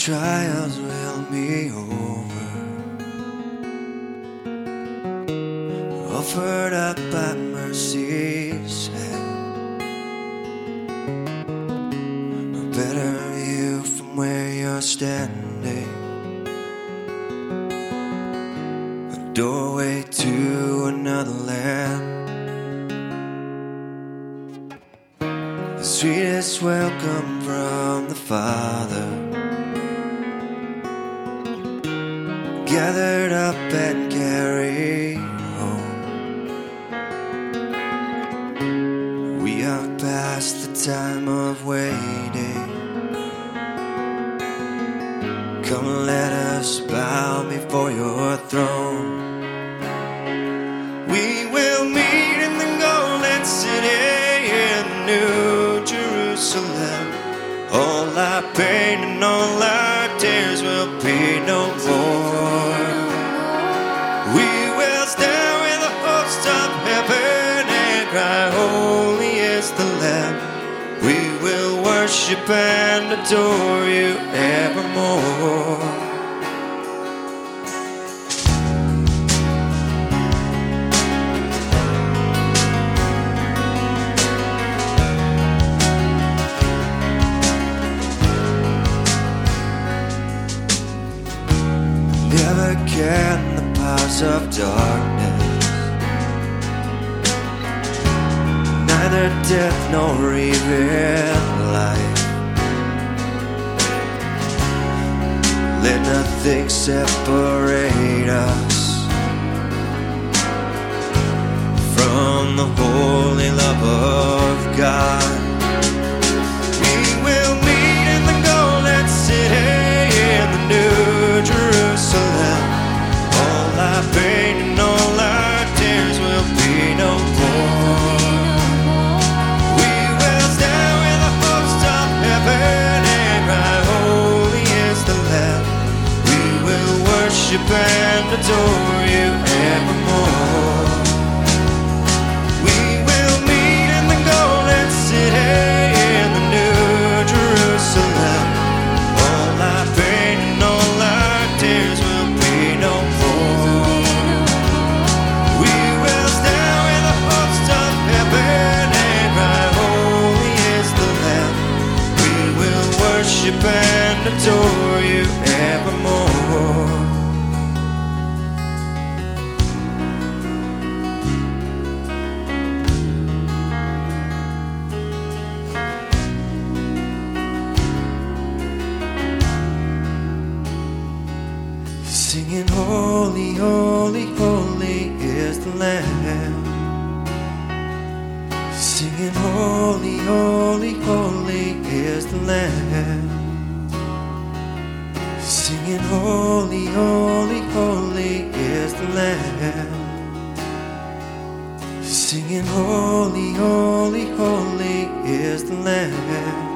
trials will be over, offered up at mercy's hand. A better view from where you're standing, a doorway to another land. The sweetest welcome from the Father, gathered up and carried home. We are past the time of waiting. Come and let us bow before your throne. We will meet in the golden city in the New Jerusalem. All our pain and all our tears will be no more. We will stand with the host of heaven and cry, holy is the Lamb. We will worship and adore you evermore. Never can the powers of darkness, neither death nor even life, let nothing separate us from the holy love of God. We will meet in the golden city in the New Jerusalem. All our pain and all our tears will be no more. We will stand with the host of heaven and cry, holy is the Lamb. We will worship and adore you evermore. We will meet in the golden city in the New Jerusalem. All our pain and all our tears will be no more. We will stand with the host of heaven and cry, holy is the Lamb. We will worship and adore you evermore. Singing holy, holy, holy is the Lamb. Singing holy, holy, holy is the Lamb. Singing holy, holy, holy is the Lamb. Singing holy, holy, holy is the Lamb.